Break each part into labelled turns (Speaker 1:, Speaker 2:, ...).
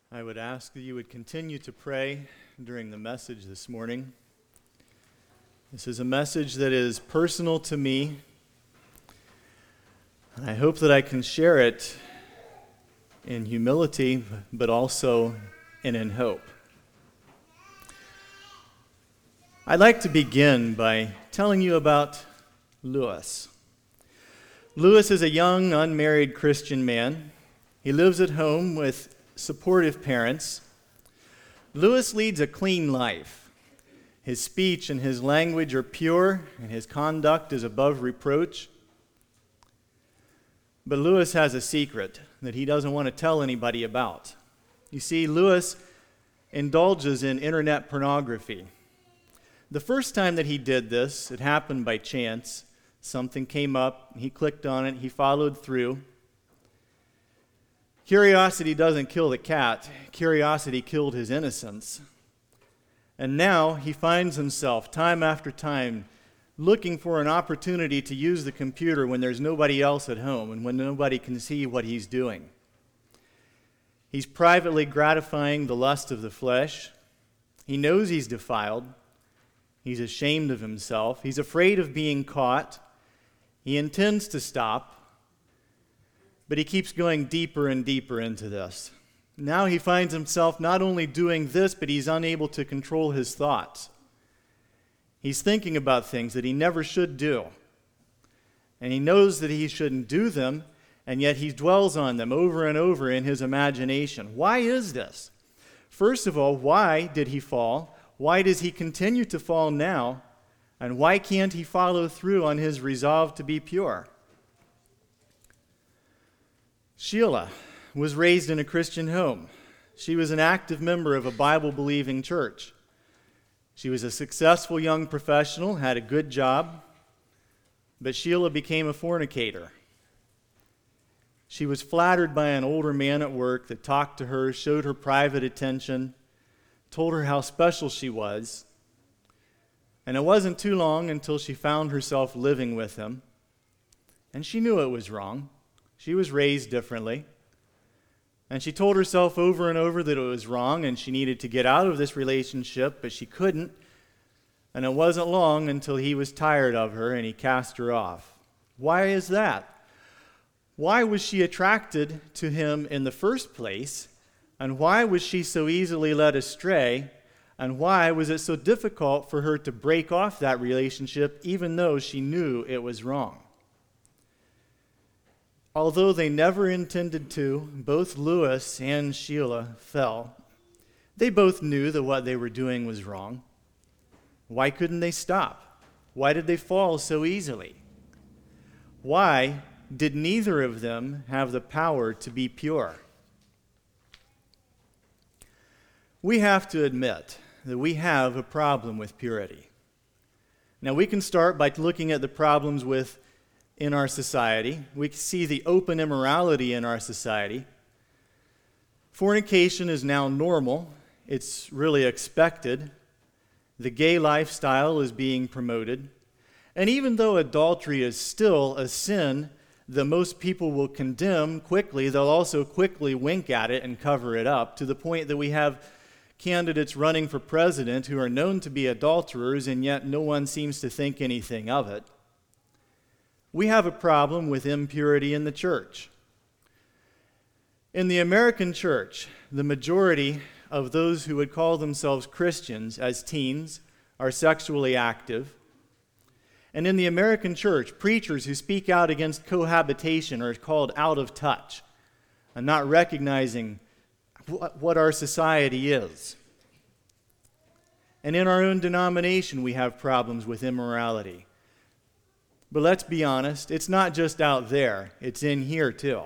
Speaker 1: I would ask that you would continue to pray during the message this morning. This is a message that is personal to me, and I hope that I can share it in humility, but also in hope. I'd like to begin by telling you about Louis. Louis is a young, unmarried Christian man. He lives at home with supportive parents. Louis leads a clean life. His speech and his language are pure, and his conduct is above reproach. But Louis has a secret that he doesn't want to tell anybody about. You see, Louis indulges in internet pornography. The first time that he did this, it happened by chance. Something came up, he clicked on it, he followed through. Curiosity doesn't kill the cat. Curiosity killed his innocence. And now he finds himself time after time looking for an opportunity to use the computer when there's nobody else at home and when nobody can see what he's doing. He's privately gratifying the lust of the flesh. He knows he's defiled. He's ashamed of himself. He's afraid of being caught. He intends to stop. But he keeps going deeper and deeper into this. Now he finds himself not only doing this, but he's unable to control his thoughts. He's thinking about things that he never should do. And he knows that he shouldn't do them, and yet he dwells on them over and over in his imagination. Why is this? First of all, why did he fall? Why does he continue to fall now? And why can't he follow through on his resolve to be pure? Sheila was raised in a Christian home. She was an active member of a Bible-believing church. She was a successful young professional, had a good job, but Sheila became a fornicator. She was flattered by an older man at work that talked to her, showed her private attention, told her how special she was. And it wasn't too long until she found herself living with him. And she knew it was wrong. She was raised differently. And she told herself over and over that it was wrong and she needed to get out of this relationship, but she couldn't. And it wasn't long until he was tired of her and he cast her off. Why is that? Why was she attracted to him in the first place? And why was she so easily led astray? And why was it so difficult for her to break off that relationship even though she knew it was wrong? Although they never intended to, both Louis and Sheila fell. They both knew that what they were doing was wrong. Why couldn't they stop? Why did they fall so easily? Why did neither of them have the power to be pure? We have to admit that we have a problem with purity. Now, we can start by looking at the problems in our society. We see the open immorality in our society. Fornication is now normal. It's really expected. The gay lifestyle is being promoted. And even though adultery is still a sin that most people will condemn quickly, they'll also quickly wink at it and cover it up, to the point that we have candidates running for president who are known to be adulterers, and yet no one seems to think anything of it. We have a problem with impurity in the church. In the American church, the majority of those who would call themselves Christians as teens are sexually active. And in the American church, preachers who speak out against cohabitation are called out of touch and not recognizing what our society is. And in our own denomination, we have problems with immorality. But let's be honest, it's not just out there, it's in here too.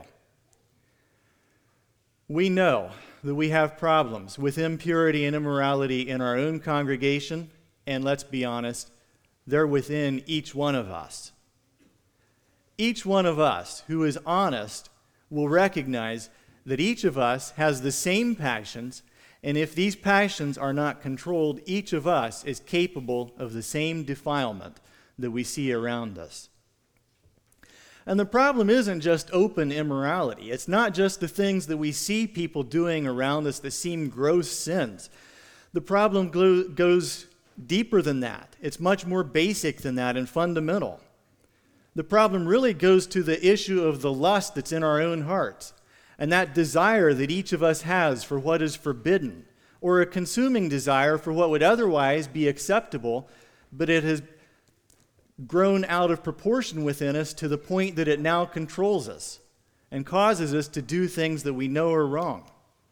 Speaker 1: We know that we have problems with impurity and immorality in our own congregation, and let's be honest, they're within each one of us. Each one of us who is honest will recognize that each of us has the same passions, and if these passions are not controlled, each of us is capable of the same defilement that we see around us. And the problem isn't just open immorality. It's not just the things that we see people doing around us that seem gross sins. The problem goes deeper than that. It's much more basic than that and fundamental. The problem really goes to the issue of the lust that's in our own hearts and that desire that each of us has for what is forbidden, or a consuming desire for what would otherwise be acceptable, but it has grown out of proportion within us to the point that it now controls us and causes us to do things that we know are wrong.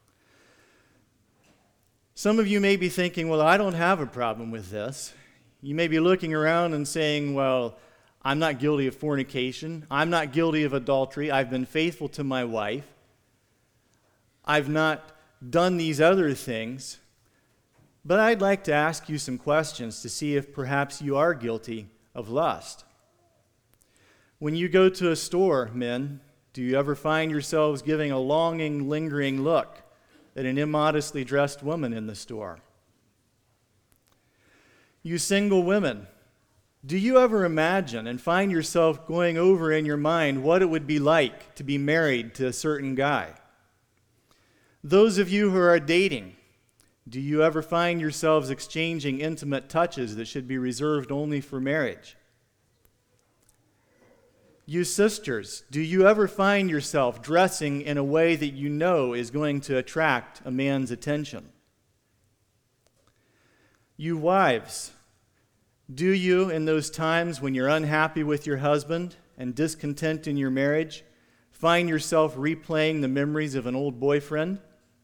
Speaker 1: Some of you may be thinking, well, I don't have a problem with this. You may be looking around and saying, well, I'm not guilty of fornication. I'm not guilty of adultery. I've been faithful to my wife. I've not done these other things. But I'd like to ask you some questions to see if perhaps you are guilty of lust. When you go to a store, men, do you ever find yourselves giving a longing, lingering look at an immodestly dressed woman in the store? You single women, do you ever imagine and find yourself going over in your mind what it would be like to be married to a certain guy? Those of you who are dating, do you ever find yourselves exchanging intimate touches that should be reserved only for marriage? You sisters, do you ever find yourself dressing in a way that you know is going to attract a man's attention? You wives, do you, in those times when you're unhappy with your husband and discontent in your marriage, find yourself replaying the memories of an old boyfriend?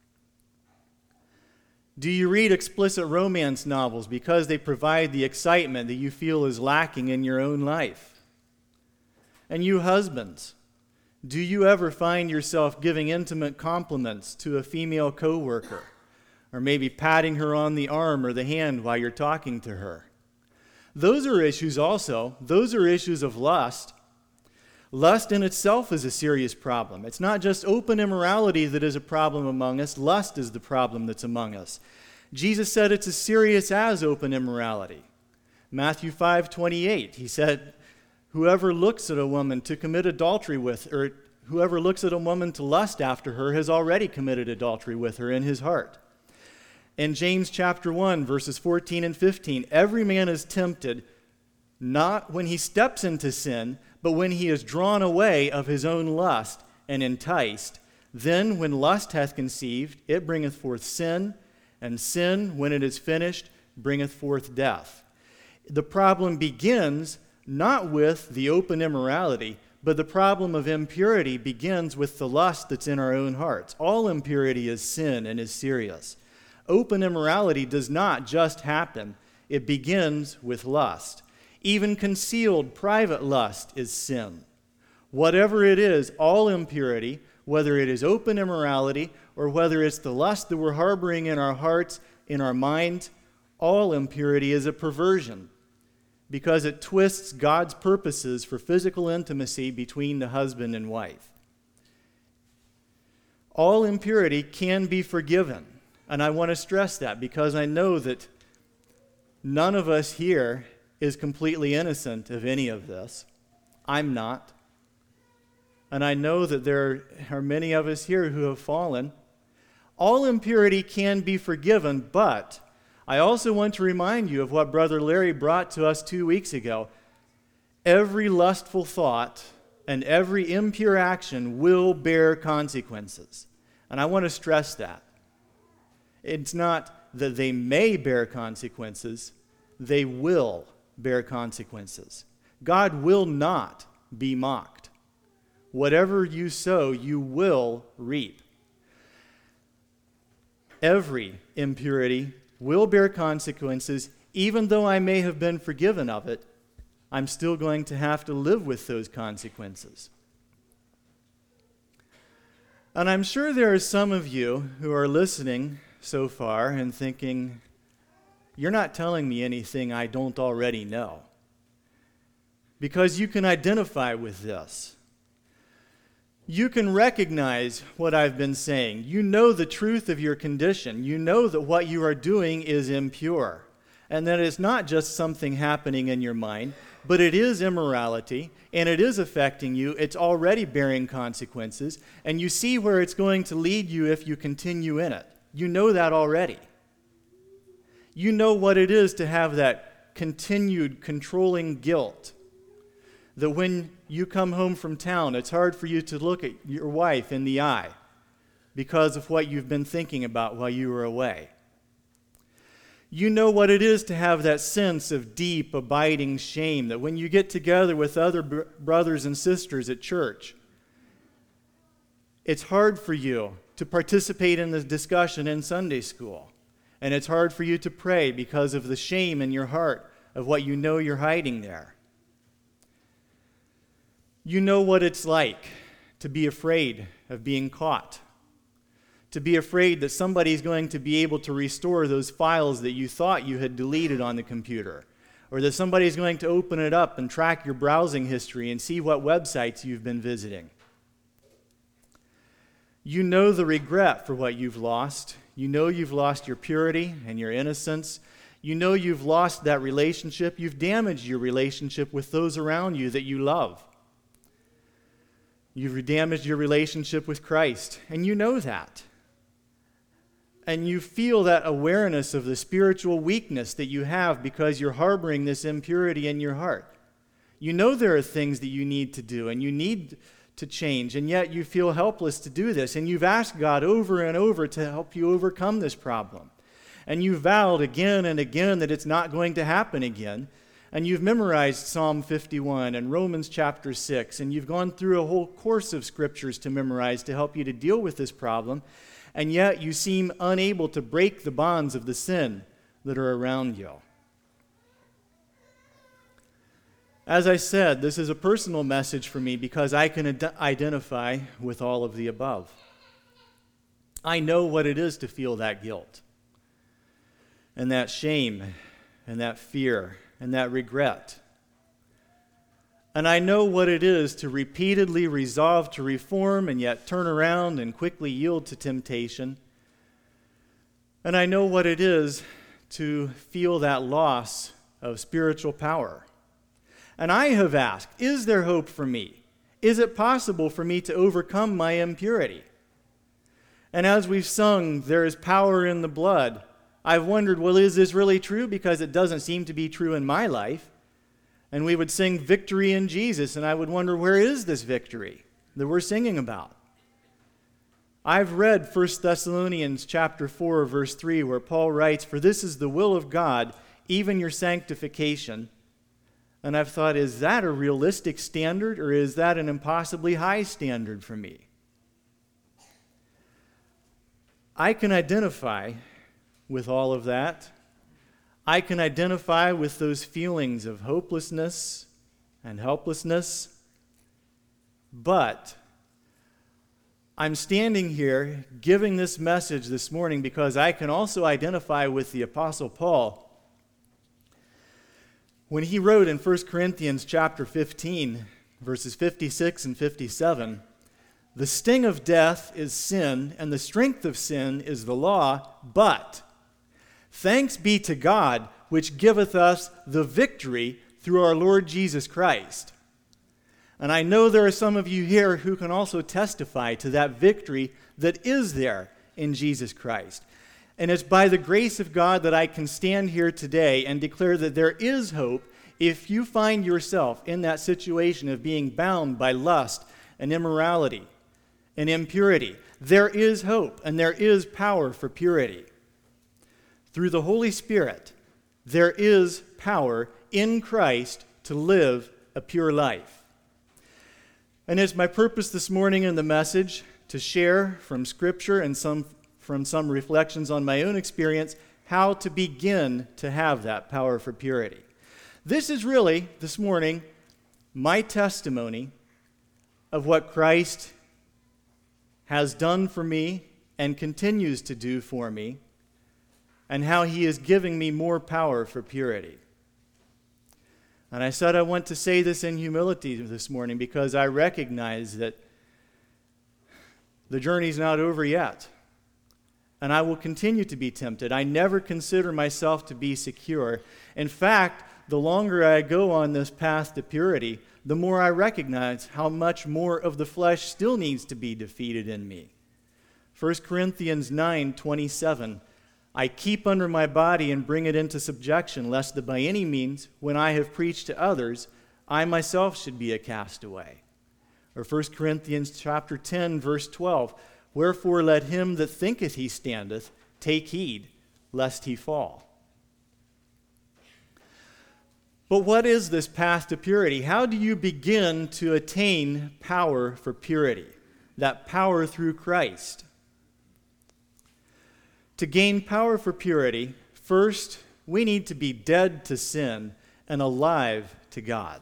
Speaker 1: Do you read explicit romance novels because they provide the excitement that you feel is lacking in your own life? And you husbands, do you ever find yourself giving intimate compliments to a female coworker, or maybe patting her on the arm or the hand while you're talking to her? Those are issues also. Those are issues of lust. Lust in itself is a serious problem. It's not just open immorality that is a problem among us. Lust is the problem that's among us. Jesus said it's as serious as open immorality. Matthew 5:28, he said, whoever looks at a woman to commit adultery with, or whoever looks at a woman to lust after her has already committed adultery with her in his heart. In James chapter 1, verses 14 and 15, every man is tempted not when he steps into sin, but when he is drawn away of his own lust and enticed. Then when lust hath conceived, it bringeth forth sin, and sin, when it is finished, bringeth forth death. The problem begins not with the open immorality, but the problem of impurity begins with the lust that's in our own hearts. All impurity is sin and is serious. Open immorality does not just happen. It begins with lust. Even concealed private lust is sin. Whatever it is, all impurity, whether it is open immorality or whether it's the lust that we're harboring in our hearts, in our mind, all impurity is a perversion because it twists God's purposes for physical intimacy between the husband and wife. All impurity can be forgiven. And I want to stress that because I know that none of us here is completely innocent of any of this. I'm not. And I know that there are many of us here who have fallen. All impurity can be forgiven, but I also want to remind you of what Brother Larry brought to us 2 weeks ago. Every lustful thought and every impure action will bear consequences. And I want to stress that. It's not that they may bear consequences, they will bear consequences. God will not be mocked. Whatever you sow, you will reap. Every impurity will bear consequences. Even though I may have been forgiven of it, I'm still going to have to live with those consequences. And I'm sure there are some of you who are listening so far and thinking, you're not telling me anything I don't already know. Because you can identify with this. You can recognize what I've been saying. You know the truth of your condition. You know that what you are doing is impure. And that it's not just something happening in your mind. but it is immorality, and it is affecting you. It's already bearing consequences, and you see where it's going to lead you if you continue in it. You know that already. You know what it is to have that continued controlling guilt. That when you come home from town, it's hard for you to look at your wife in the eye because of what you've been thinking about while you were away. You know what it is to have that sense of deep, abiding shame, that when you get together with other brothers and sisters at church, it's hard for you to participate in the discussion in Sunday school. And it's hard for you to pray because of the shame in your heart of what you know you're hiding there. You know what it's like to be afraid of being caught, to be afraid that somebody's going to be able to restore those files that you thought you had deleted on the computer, or that somebody's going to open it up and track your browsing history and see what websites you've been visiting. You know the regret for what you've lost. You know you've lost your purity and your innocence. You know you've lost that relationship. You've damaged your relationship with those around you that you love. You've damaged your relationship with Christ, and you know that. And you feel that awareness of the spiritual weakness that you have because you're harboring this impurity in your heart. You know there are things that you need to do, and you need to change, and yet you feel helpless to do this, and you've asked God over and over to help you overcome this problem. And you've vowed again and again that it's not going to happen again. And you've memorized Psalm 51 and Romans chapter 6, and you've gone through a whole course of scriptures to memorize to help you to deal with this problem, and yet you seem unable to break the bonds of the sin that are around you. As I said, this is a personal message for me because I can identify with all of the above. I know what it is to feel that guilt, and that shame, and that fear, and that regret. And I know what it is to repeatedly resolve to reform and yet turn around and quickly yield to temptation. And I know what it is to feel that loss of spiritual power. And I have asked, is there hope for me? Is it possible for me to overcome my impurity? And as we've sung, there is power in the blood, I've wondered, well, is this really true? Because it doesn't seem to be true in my life. And we would sing victory in Jesus, and I would wonder, where is this victory that we're singing about? I've read 1 Thessalonians chapter 4, verse 3, where Paul writes, "For this is the will of God, even your sanctification." And I've thought, is that a realistic standard, or is that an impossibly high standard for me? I can identify with all of that. I can identify with those feelings of hopelessness and helplessness. But I'm standing here giving this message this morning because I can also identify with the Apostle Paul when he wrote in 1 Corinthians chapter 15, verses 56 and 57, "The sting of death is sin, and the strength of sin is the law, but thanks be to God, which giveth us the victory through our Lord Jesus Christ." And I know there are some of you here who can also testify to that victory that is there in Jesus Christ. And it's by the grace of God that I can stand here today and declare that there is hope if you find yourself in that situation of being bound by lust and immorality and impurity. There is hope and there is power for purity. Through the Holy Spirit, there is power in Christ to live a pure life. And it's my purpose this morning in the message to share from Scripture and from some reflections on my own experience how to begin to have that power for purity. This is really, this morning, my testimony of what Christ has done for me and continues to do for me, and how he is giving me more power for purity. And I said I want to say this in humility this morning because I recognize that the journey's not over yet. And I will continue to be tempted. I never consider myself to be secure. In fact, the longer I go on this path to purity, the more I recognize how much more of the flesh still needs to be defeated in me. 1 Corinthians 9:27, I keep under my body and bring it into subjection, lest that by any means, when I have preached to others, I myself should be a castaway. Or 1 Corinthians chapter 10, verse 12, wherefore let him that thinketh he standeth take heed, lest he fall. But what is this path to purity? How do you begin to attain power for purity? That power through Christ. To gain power for purity, first, we need to be dead to sin and alive to God.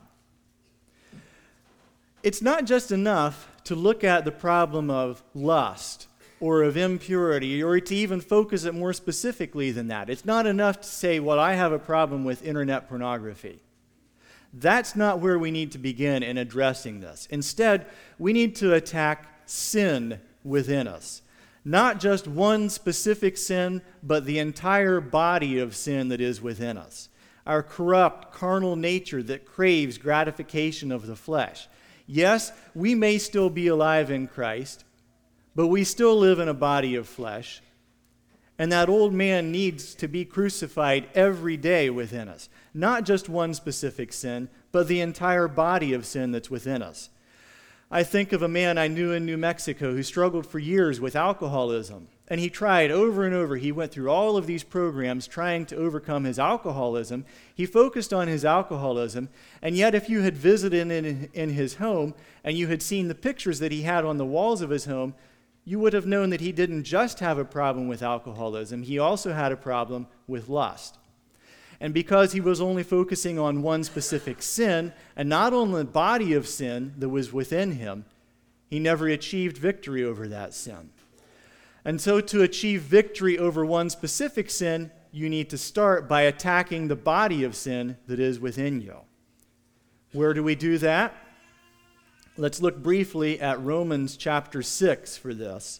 Speaker 1: It's not just enough to look at the problem of lust or of impurity, or to even focus it more specifically than that. It's not enough to say, well, I have a problem with internet pornography. That's not where we need to begin in addressing this. Instead, we need to attack sin within us. Not just one specific sin, but the entire body of sin that is within us. Our corrupt, carnal nature that craves gratification of the flesh. Yes, we may still be alive in Christ, but we still live in a body of flesh, and that old man needs to be crucified every day within us. Not just one specific sin, but the entire body of sin that's within us. I think of a man I knew in New Mexico who struggled for years with alcoholism, and he tried over and over. He went through all of these programs trying to overcome his alcoholism. He focused on his alcoholism, and yet if you had visited in his home and you had seen the pictures that he had on the walls of his home, you would have known that he didn't just have a problem with alcoholism, he also had a problem with lust. And because he was only focusing on one specific sin, and not on the body of sin that was within him, he never achieved victory over that sin. And so to achieve victory over one specific sin, you need to start by attacking the body of sin that is within you. Where do we do that? Let's look briefly at Romans chapter 6 for this.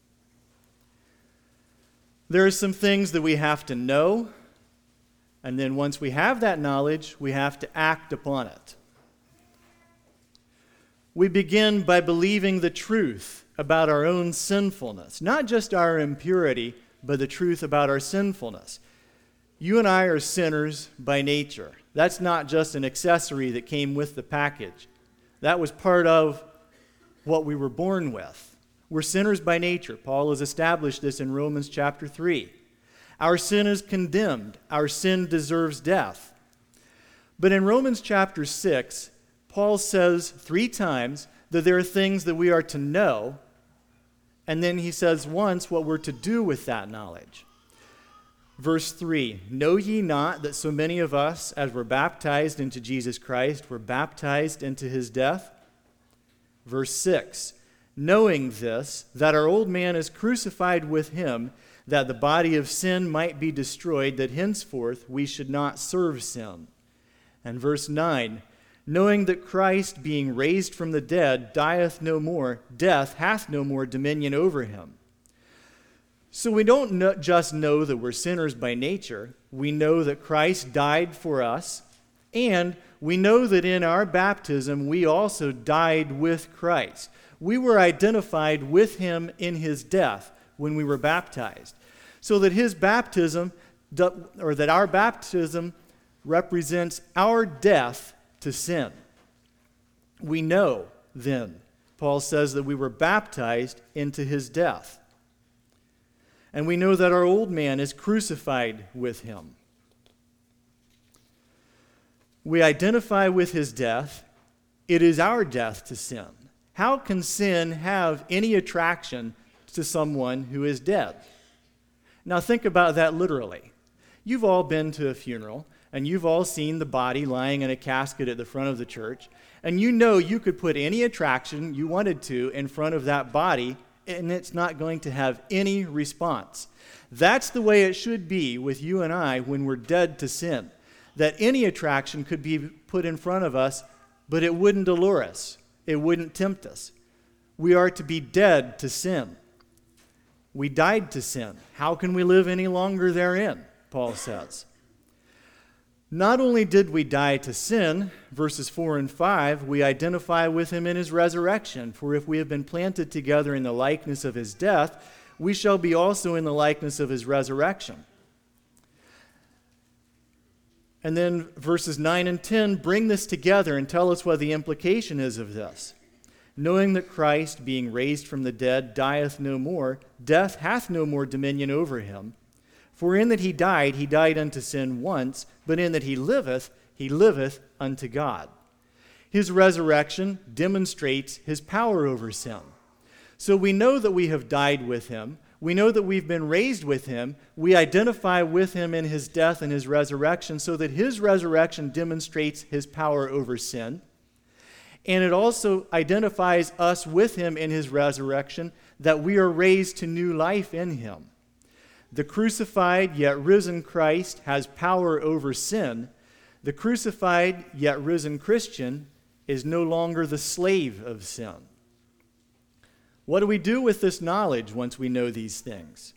Speaker 1: There are some things that we have to know, and then once we have that knowledge, we have to act upon it. We begin by believing the truth about our own sinfulness, not just our impurity, but the truth about our sinfulness. You and I are sinners by nature. That's not just an accessory that came with the package. That was part of what we were born with. We're sinners by nature. Paul has established this in Romans chapter 3. Our sin is condemned. Our sin deserves death. But in Romans chapter 6, Paul says 3 times that there are things that we are to know, and then he says once what we're to do with that knowledge. Verse 3, know ye not that so many of us, as were baptized into Jesus Christ, were baptized into his death? Verse 6, knowing this, that our old man is crucified with him, that the body of sin might be destroyed, that henceforth we should not serve sin. And verse 9, knowing that Christ, being raised from the dead, dieth no more, death hath no more dominion over him. So we don't just know that we're sinners by nature. We know that Christ died for us, and we know that in our baptism we also died with Christ. We were identified with him in his death when we were baptized. So that his baptism, or that our baptism represents our death to sin. We know then, Paul says, that we were baptized into his death. And we know that our old man is crucified with him. We identify with his death. It is our death to sin. How can sin have any attraction to someone who is dead? Now think about that literally. You've all been to a funeral, and you've all seen the body lying in a casket at the front of the church, and you know you could put any attraction you wanted to in front of that body, and it's not going to have any response. That's the way it should be with you and I when we're dead to sin. That any attraction could be put in front of us, but it wouldn't allure us. It wouldn't tempt us. We are to be dead to sin. We died to sin. How can we live any longer therein, Paul says. Not only did we die to sin, verses 4 and 5, we identify with him in his resurrection. For if we have been planted together in the likeness of his death, we shall be also in the likeness of his resurrection. And then verses 9 and 10 bring this together and tell us what the implication is of this. Knowing that Christ, being raised from the dead, dieth no more, death hath no more dominion over him. For in that he died unto sin once, but in that he liveth unto God. His resurrection demonstrates his power over sin. So we know that we have died with him. We know that we've been raised with him. We identify with him in his death and his resurrection so that his resurrection demonstrates his power over sin. And it also identifies us with him in his resurrection, that we are raised to new life in him. The crucified yet risen Christ has power over sin. The crucified yet risen Christian is no longer the slave of sin. What do we do with this knowledge once we know these things?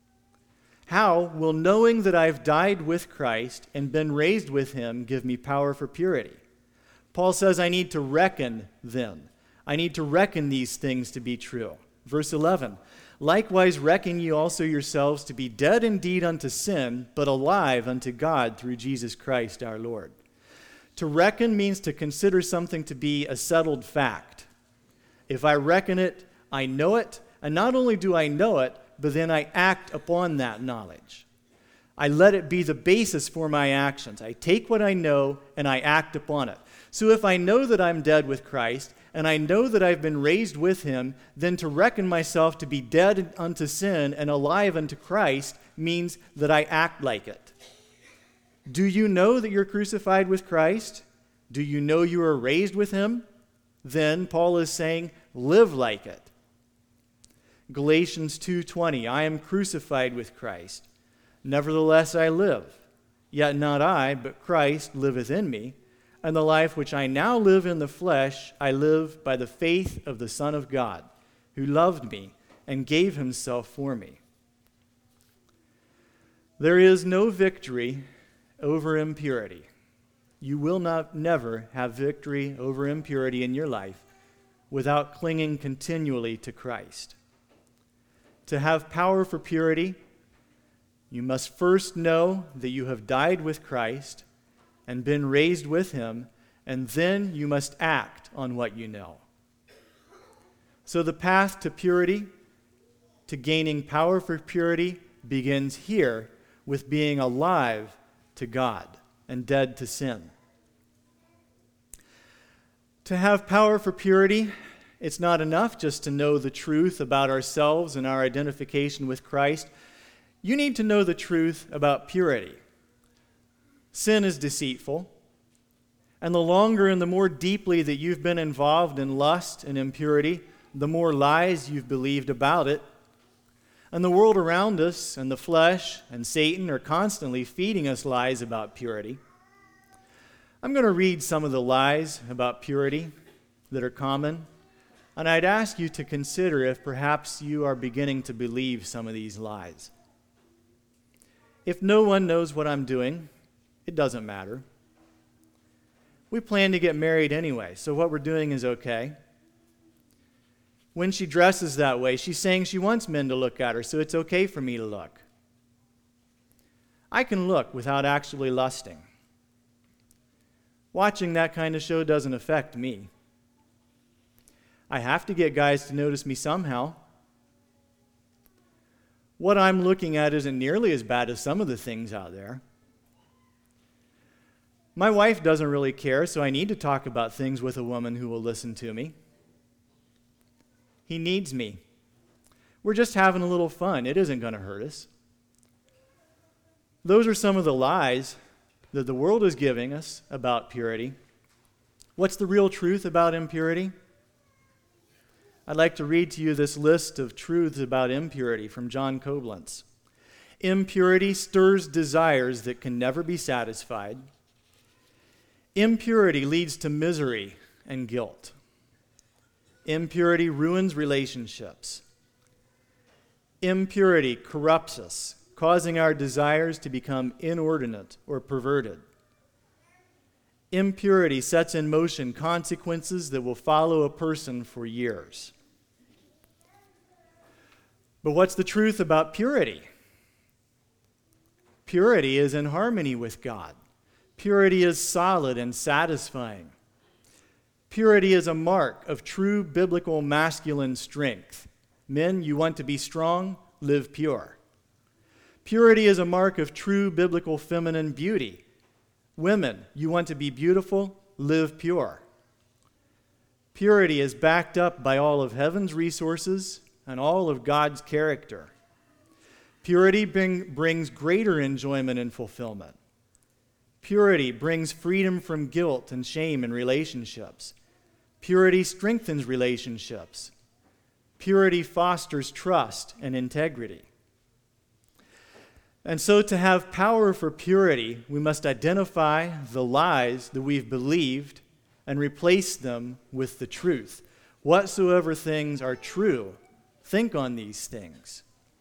Speaker 1: How will knowing that I've died with Christ and been raised with him give me power for purity? Paul says I need to reckon then. I need to reckon these things to be true. Verse 11, likewise reckon ye also yourselves to be dead indeed unto sin, but alive unto God through Jesus Christ our Lord. To reckon means to consider something to be a settled fact. If I reckon it, I know it, and not only do I know it, but then I act upon that knowledge. I let it be the basis for my actions. I take what I know and I act upon it. So if I know that I'm dead with Christ, and I know that I've been raised with him, then to reckon myself to be dead unto sin and alive unto Christ means that I act like it. Do you know that you're crucified with Christ? Do you know you are raised with him? Then Paul is saying, live like it. Galatians 2:20, I am crucified with Christ. Nevertheless I live. Yet not I, but Christ liveth in me. And the life which I now live in the flesh, I live by the faith of the Son of God, who loved me and gave himself for me. There is no victory over impurity. You will never have victory over impurity in your life without clinging continually to Christ. To have power for purity, you must first know that you have died with Christ and been raised with him, and then you must act on what you know. So the path to purity, to gaining power for purity, begins here with being alive to God and dead to sin. To have power for purity, it's not enough just to know the truth about ourselves and our identification with Christ. You need to know the truth about purity. Sin is deceitful, and the longer and the more deeply that you've been involved in lust and impurity, the more lies you've believed about it. And the world around us and the flesh and Satan are constantly feeding us lies about purity. I'm going to read some of the lies about purity that are common, and I'd ask you to consider if perhaps you are beginning to believe some of these lies. If no one knows what I'm doing, it doesn't matter. We plan to get married anyway, so what we're doing is okay. When she dresses that way, she's saying she wants men to look at her, so it's okay for me to look. I can look without actually lusting. Watching that kind of show doesn't affect me. I have to get guys to notice me somehow. What I'm looking at isn't nearly as bad as some of the things out there. My wife doesn't really care, so I need to talk about things with a woman who will listen to me. He needs me. We're just having a little fun. It isn't going to hurt us. Those are some of the lies that the world is giving us about purity. What's the real truth about impurity? I'd like to read to you this list of truths about impurity from John Koblentz. Impurity stirs desires that can never be satisfied. Impurity leads to misery and guilt. Impurity ruins relationships. Impurity corrupts us, causing our desires to become inordinate or perverted. impurity sets in motion consequences that will follow a person for years. But what's the truth about purity? Purity is in harmony with God. Purity is solid and satisfying. Purity is a mark of true biblical masculine strength. Men, you want to be strong? Live pure. Purity is a mark of true biblical feminine beauty. Women, you want to be beautiful? Live pure. Purity is backed up by all of heaven's resources and all of God's character. Purity brings greater enjoyment and fulfillment. Purity brings freedom from guilt and shame in relationships. Purity strengthens relationships. Purity fosters trust and integrity. And so to have power for purity, we must identify the lies that we've believed and replace them with the truth. Whatsoever things are true, think on these things.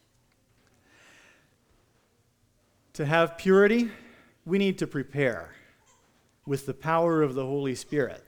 Speaker 1: To have purity, we need to prepare with the power of the Holy Spirit.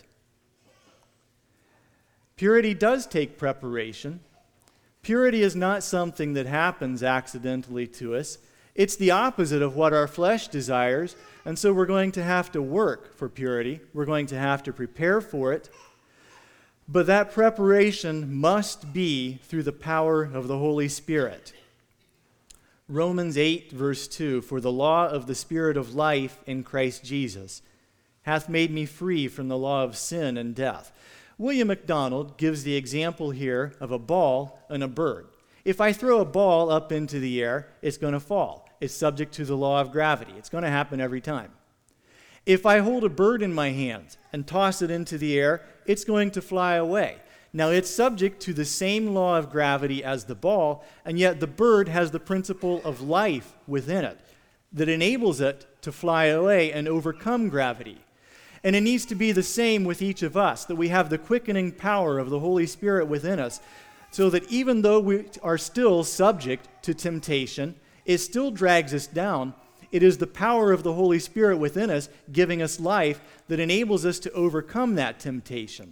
Speaker 1: Purity does take preparation. Purity is not something that happens accidentally to us. It's the opposite of what our flesh desires, and so we're going to have to work for purity. We're going to have to prepare for it. But that preparation must be through the power of the Holy Spirit. Romans 8, verse 2, "For the law of the Spirit of life in Christ Jesus hath made me free from the law of sin and death." William MacDonald gives the example here of a ball and a bird. If I throw a ball up into the air, it's going to fall. It's subject to the law of gravity. It's going to happen every time. If I hold a bird in my hands and toss it into the air, it's going to fly away. Now, it's subject to the same law of gravity as the ball, and yet the bird has the principle of life within it that enables it to fly away and overcome gravity. And it needs to be the same with each of us, that we have the quickening power of the Holy Spirit within us, so that even though we are still subject to temptation, it still drags us down. It is the power of the Holy Spirit within us giving us life that enables us to overcome that temptation.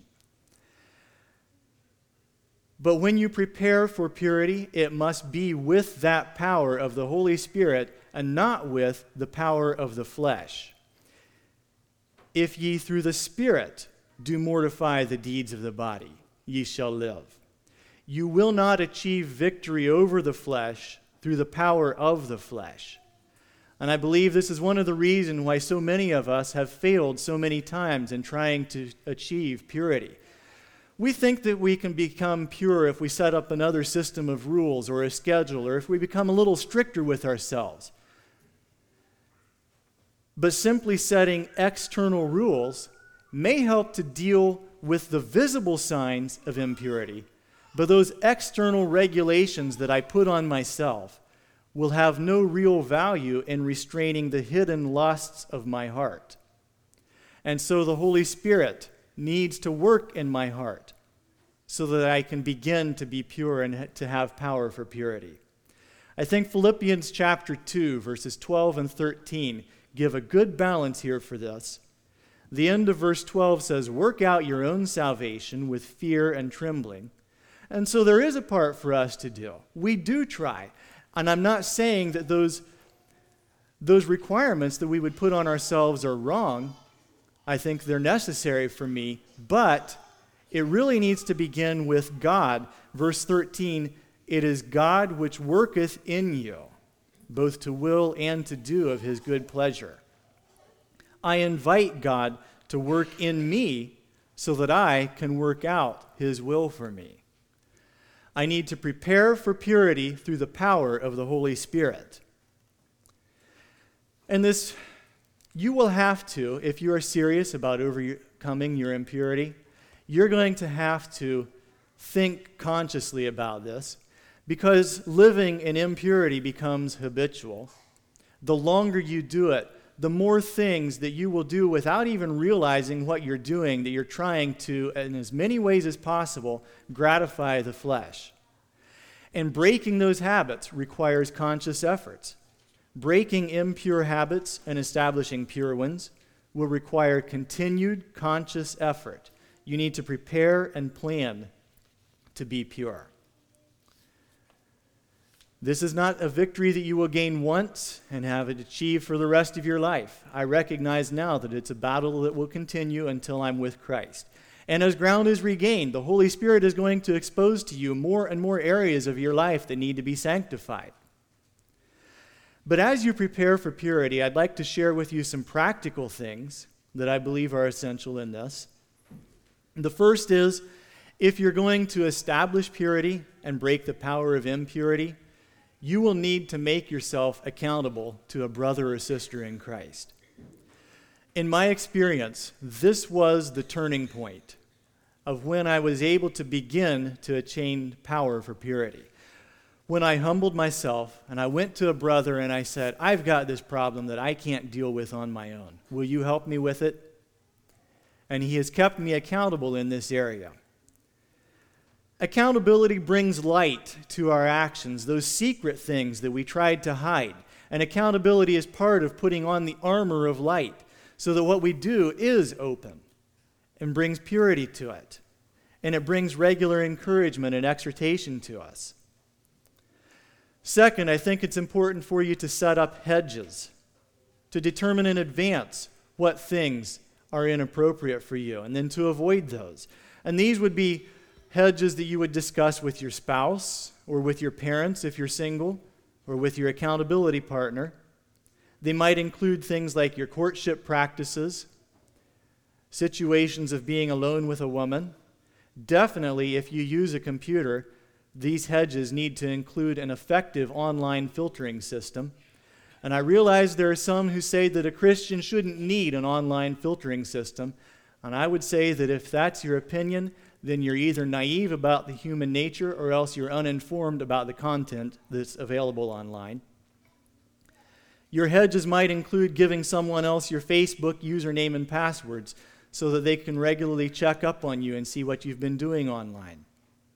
Speaker 1: But when you prepare for purity, it must be with that power of the Holy Spirit and not with the power of the flesh. "If ye through the Spirit do mortify the deeds of the body, ye shall live." You will not achieve victory over the flesh through the power of the flesh. And I believe this is one of the reasons why so many of us have failed so many times in trying to achieve purity. We think that we can become pure if we set up another system of rules or a schedule, or if we become a little stricter with ourselves. But simply setting external rules may help to deal with the visible signs of impurity, but those external regulations that I put on myself will have no real value in restraining the hidden lusts of my heart. And so the Holy Spirit needs to work in my heart so that I can begin to be pure and to have power for purity. I think Philippians chapter 2, verses 12 and 13 give a good balance here for this. The end of verse 12 says, "Work out your own salvation with fear and trembling." And so there is a part for us to do. We do try. And I'm not saying that those requirements that we would put on ourselves are wrong. I think they're necessary for me, but it really needs to begin with God. Verse 13, "It is God which worketh in you, both to will and to do of his good pleasure." I invite God to work in me so that I can work out his will for me. I need to prepare for purity through the power of the Holy Spirit. And this, you will have to, if you are serious about overcoming your impurity, you're going to have to think consciously about this, because living in impurity becomes habitual. The longer you do it, the more things that you will do without even realizing what you're doing, that you're trying to, in as many ways as possible, gratify the flesh. And breaking those habits requires conscious efforts. Breaking impure habits and establishing pure ones will require continued conscious effort. You need to prepare and plan to be pure. This is not a victory that you will gain once and have it achieved for the rest of your life. I recognize now that it's a battle that will continue until I'm with Christ. And as ground is regained, the Holy Spirit is going to expose to you more and more areas of your life that need to be sanctified. But as you prepare for purity, I'd like to share with you some practical things that I believe are essential in this. The first is, if you're going to establish purity and break the power of impurity, you will need to make yourself accountable to a brother or sister in Christ. In my experience, this was the turning point of when I was able to begin to attain power for purity. When I humbled myself and I went to a brother and I said, I've got this problem that I can't deal with on my own. Will you help me with it? And he has kept me accountable in this area. Accountability brings light to our actions, those secret things that we tried to hide. And accountability is part of putting on the armor of light so that what we do is open and brings purity to it. And it brings regular encouragement and exhortation to us. Second, I think it's important for you to set up hedges, to determine in advance what things are inappropriate for you, and then to avoid those. And these would be hedges that you would discuss with your spouse or with your parents if you're single or with your accountability partner. They might include things like your courtship practices, situations of being alone with a woman. Definitely, if you use a computer, these hedges need to include an effective online filtering system. And I realize there are some who say that a Christian shouldn't need an online filtering system. And I would say that if that's your opinion, then you're either naive about the human nature or else you're uninformed about the content that's available online. Your hedges might include giving someone else your Facebook username and passwords so that they can regularly check up on you and see what you've been doing online.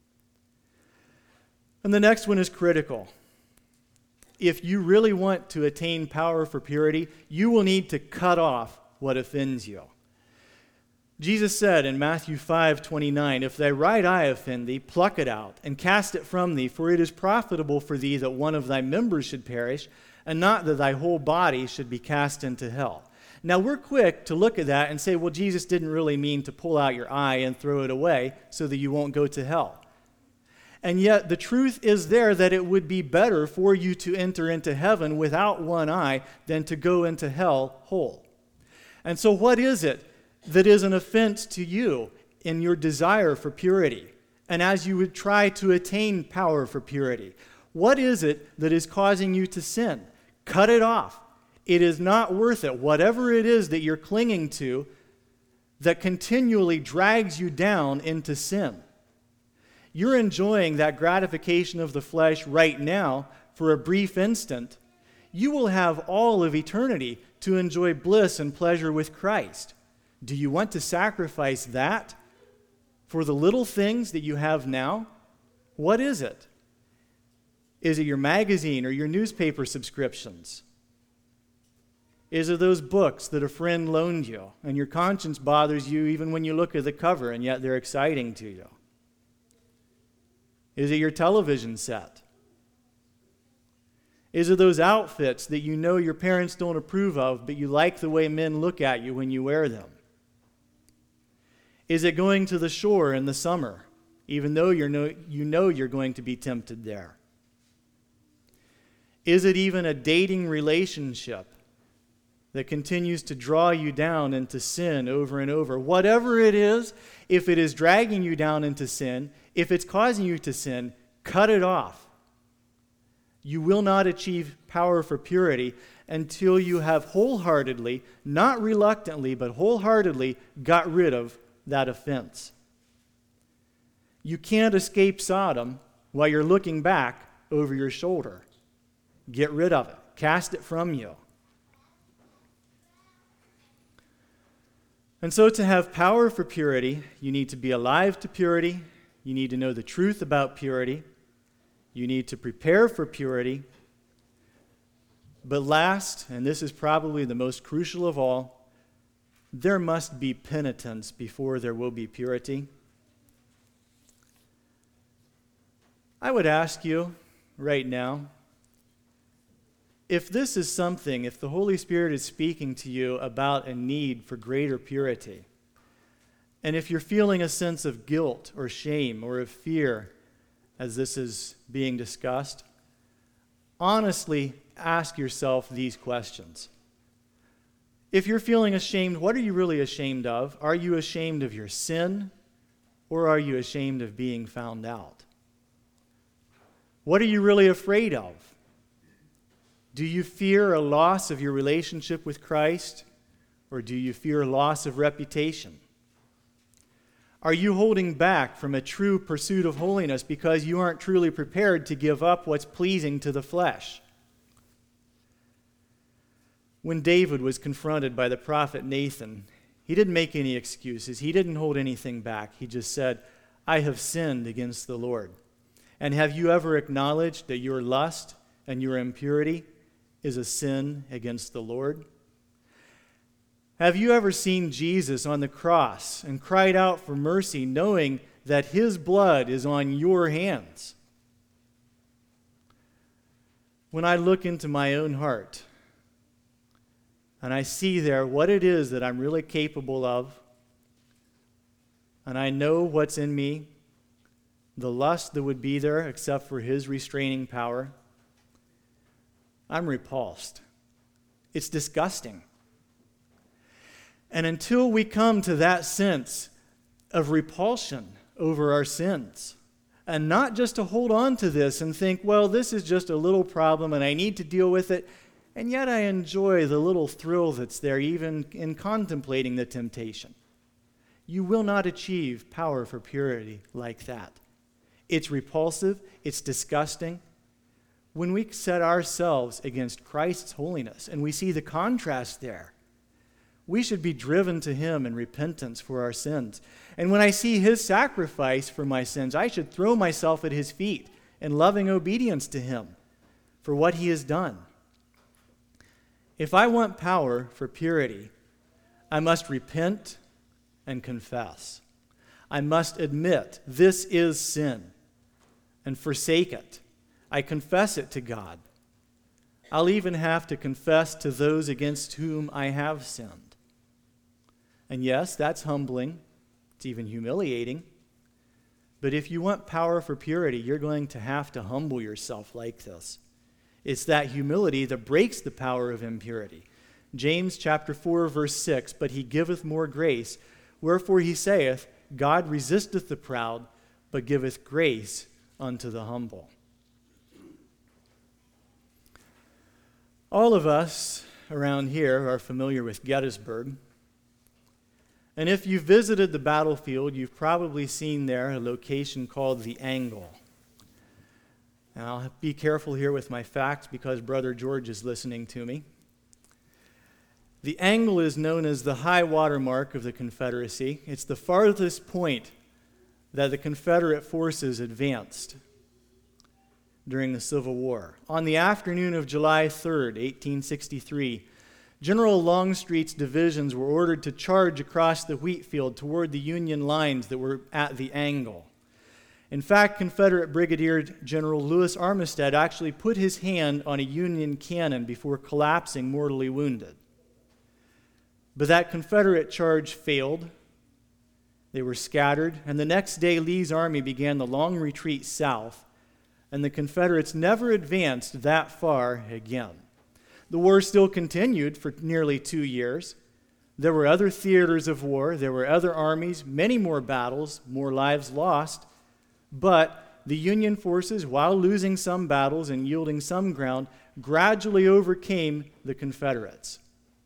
Speaker 1: And the next one is critical. If you really want to attain power for purity, you will need to cut off what offends you. Jesus said in Matthew 5:29, "If thy right eye offend thee, pluck it out, and cast it from thee, for it is profitable for thee that one of thy members should perish, and not that thy whole body should be cast into hell." Now we're quick to look at that and say, well, Jesus didn't really mean to pull out your eye and throw it away so that you won't go to hell. And yet the truth is there that it would be better for you to enter into heaven without one eye than to go into hell whole. And so what is it that is an offense to you in your desire for purity, and as you would try to attain power for purity? What is it that is causing you to sin? Cut it off. It is not worth it. Whatever it is that you're clinging to that continually drags you down into sin. You're enjoying that gratification of the flesh right now for a brief instant. You will have all of eternity to enjoy bliss and pleasure with Christ. Do you want to sacrifice that for the little things that you have now? What is it? Is it your magazine or your newspaper subscriptions? Is it those books that a friend loaned you and your conscience bothers you even when you look at the cover and yet they're exciting to you? Is it your television set? Is it those outfits that you know your parents don't approve of, but you like the way men look at you when you wear them? Is it going to the shore in the summer, even though you know you're going to be tempted there? Is it even a dating relationship that continues to draw you down into sin over and over? Whatever it is, if it is dragging you down into sin, if it's causing you to sin, cut it off. You will not achieve power for purity until you have wholeheartedly, not reluctantly, but wholeheartedly got rid of that offense. You can't escape Sodom while you're looking back over your shoulder. Get rid of it. Cast it from you. And so to have power for purity, you need to be alive to purity. You need to know the truth about purity. You need to prepare for purity. But last, and this is probably the most crucial of all, there must be penitence before there will be purity. I would ask you right now, if this is something, if the Holy Spirit is speaking to you about a need for greater purity, and if you're feeling a sense of guilt or shame or of fear as this is being discussed, honestly ask yourself these questions. If you're feeling ashamed, what are you really ashamed of? Are you ashamed of your sin, or are you ashamed of being found out? What are you really afraid of? Do you fear a loss of your relationship with Christ, or do you fear loss of reputation? Are you holding back from a true pursuit of holiness because you aren't truly prepared to give up what's pleasing to the flesh? When David was confronted by the prophet Nathan, he didn't make any excuses. He didn't hold anything back. He just said, I have sinned against the Lord. And have you ever acknowledged that your lust and your impurity is a sin against the Lord? Have you ever seen Jesus on the cross and cried out for mercy, knowing that his blood is on your hands? When I look into my own heart and I see there what it is that I'm really capable of, and I know what's in me, the lust that would be there except for his restraining power, I'm repulsed. It's disgusting. And until we come to that sense of repulsion over our sins, and not just to hold on to this and think, well, this is just a little problem and I need to deal with it, and yet I enjoy the little thrill that's there even in contemplating the temptation. You will not achieve power for purity like that. It's repulsive, it's disgusting. When we set ourselves against Christ's holiness and we see the contrast there, we should be driven to him in repentance for our sins. And when I see his sacrifice for my sins, I should throw myself at his feet in loving obedience to him for what he has done. If I want power for purity, I must repent and confess. I must admit this is sin and forsake it. I confess it to God. I'll even have to confess to those against whom I have sinned. And yes, that's humbling. It's even humiliating. But if you want power for purity, you're going to have to humble yourself like this. It's that humility that breaks the power of impurity. James chapter 4, verse 6, but he giveth more grace. Wherefore he saith, God resisteth the proud, but giveth grace unto the humble. All of us around here are familiar with Gettysburg. And if you visited the battlefield, you've probably seen there a location called the Angle. And I'll be careful here with my facts because Brother George is listening to me. The Angle is known as the high water mark of the Confederacy. It's the farthest point that the Confederate forces advanced during the Civil War. On the afternoon of July 3rd, 1863, General Longstreet's divisions were ordered to charge across the wheat field toward the Union lines that were at the Angle. In fact, Confederate Brigadier General Lewis Armistead actually put his hand on a Union cannon before collapsing mortally wounded. But that Confederate charge failed. They were scattered, and the next day Lee's army began the long retreat south, and the Confederates never advanced that far again. The war still continued for nearly 2 years. There were other theaters of war, there were other armies, many more battles, more lives lost, but the Union forces, while losing some battles and yielding some ground, gradually overcame the Confederates.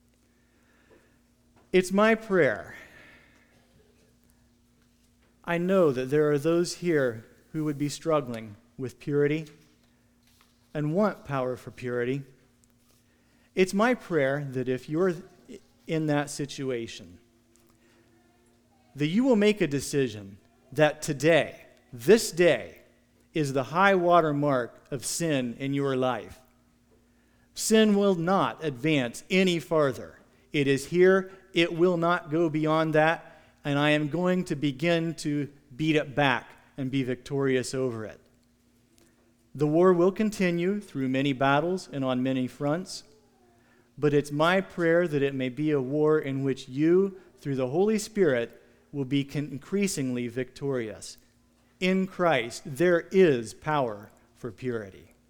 Speaker 1: It's my prayer. I know that there are those here who would be struggling with purity and want power for purity. It's my prayer that if you're in that situation, that you will make a decision that today, this day, is the high water mark of sin in your life. Sin will not advance any farther. It is here it will not go beyond that, and I am going to begin to beat it back and be victorious over it. The war will continue through many battles and on many fronts, but it's my prayer that it may be a war in which you, through the Holy Spirit, will be increasingly victorious. In Christ, there is power for purity.